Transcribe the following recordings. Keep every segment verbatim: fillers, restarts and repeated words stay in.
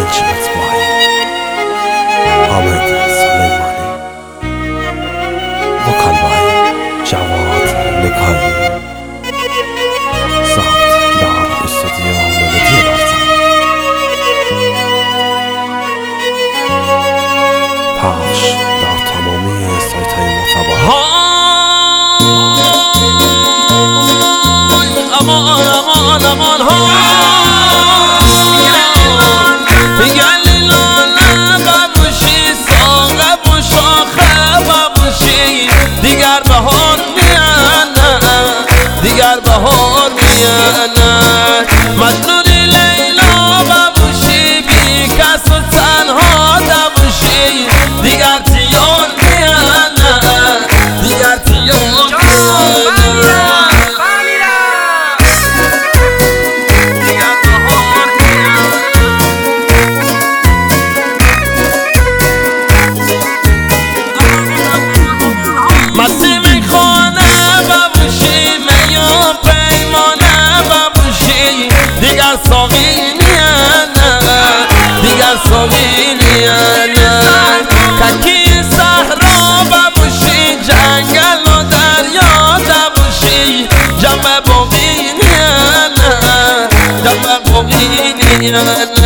حاج مطبوعی حامد سلیمانی وکالبای جواد نگاهی ضبط در استودیو ملودی برتر پخش در تمامی سایت های معتبر امان امان امان ها دیگر بهار میاند دیگر بهار میاند مجنون لیلا ببوشی بی کس و تنها نباشی دیگر تیار میاند دیگر تیار میاند دیگر ساقی میاند دیگر ساقی میاند تکی صحرا ببوشی جنگل و دریا نبوشی جمع باقی میاند جمع باقی میاند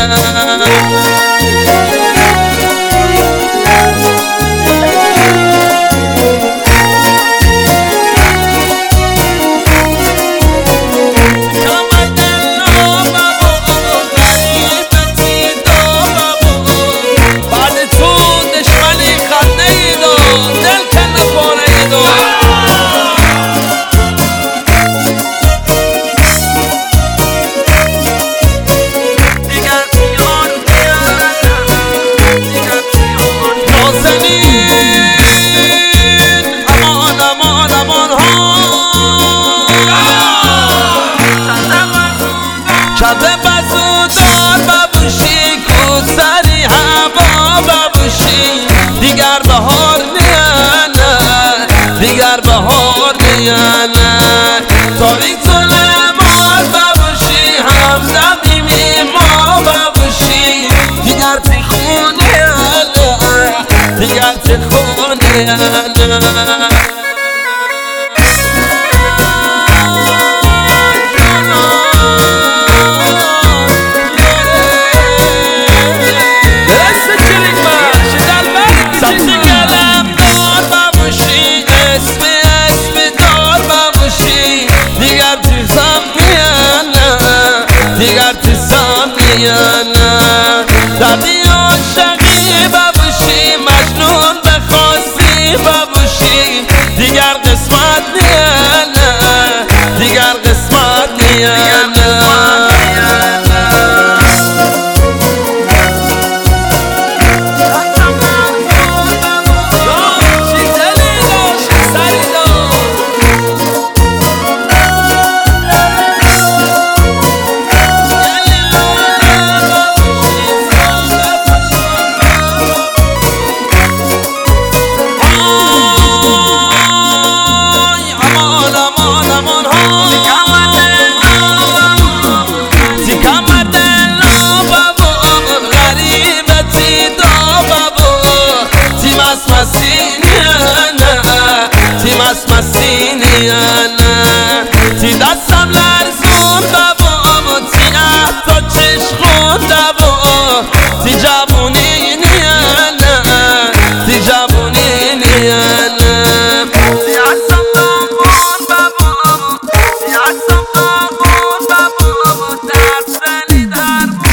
شده بزودار ببوشی کوسری هوا ببوشی دیگر بهار میاند دیگر بهار میاند تاریک ظلمات ببوشی همدمی میما ببوشی دیگر تخون میاند دیگر تخون میاند دیگر تسام میاند دردی عاشقی ببوشی مجنون بخواستی ببوشی دیگر قسمت میاند دیگر قسمت میاند تی دستم لرزون بابا تی احتا چشخون دبا تی جوونی نیانم تی جوونی نیانم تی اصم قابون بابا تی اصم قابون بابا درد بلی درمون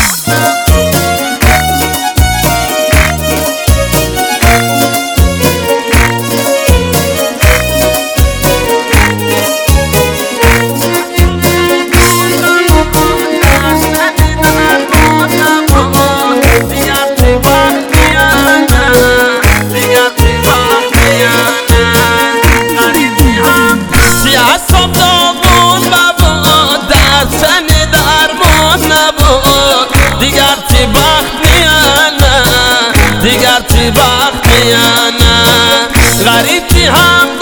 دیگر تی بخت میانه دیگر تی بخت میانه غریب تی هم